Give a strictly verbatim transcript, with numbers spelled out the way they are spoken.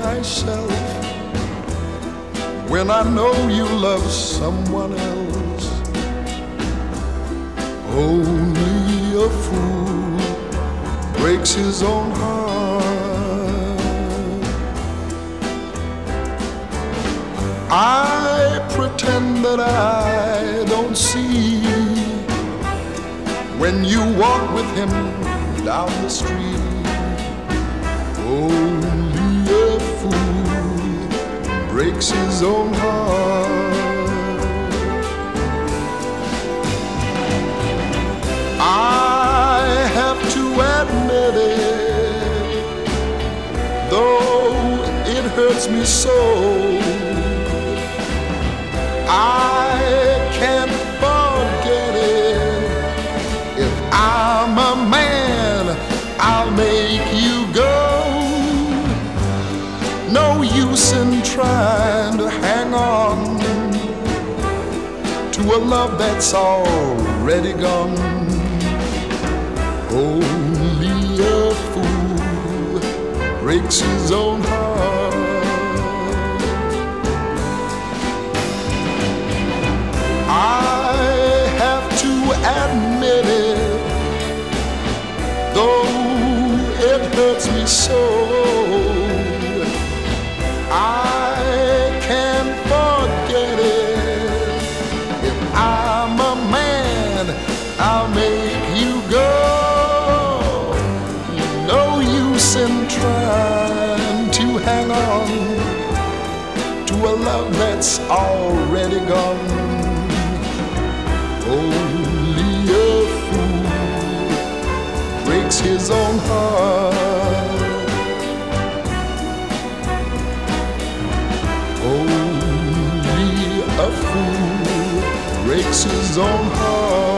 myself when I know you love someone else. Only a fool breaks his own heart. I pretend that I don't see when you walk with him down the street. Only a fool breaks his own heart. I have to admit it, though it hurts me so. I can't forget it. If I'm a man, I'll make you go. No use in trying to hang on to a love that's already gone. Only a fool breaks his own heart. I have to admit it, though it hurts me so. I can't forget it. If I'm a man, I'll make you go. No use in trying to hang on to a love that's already gone. Only a fool breaks his own heart. Only a fool breaks his own heart.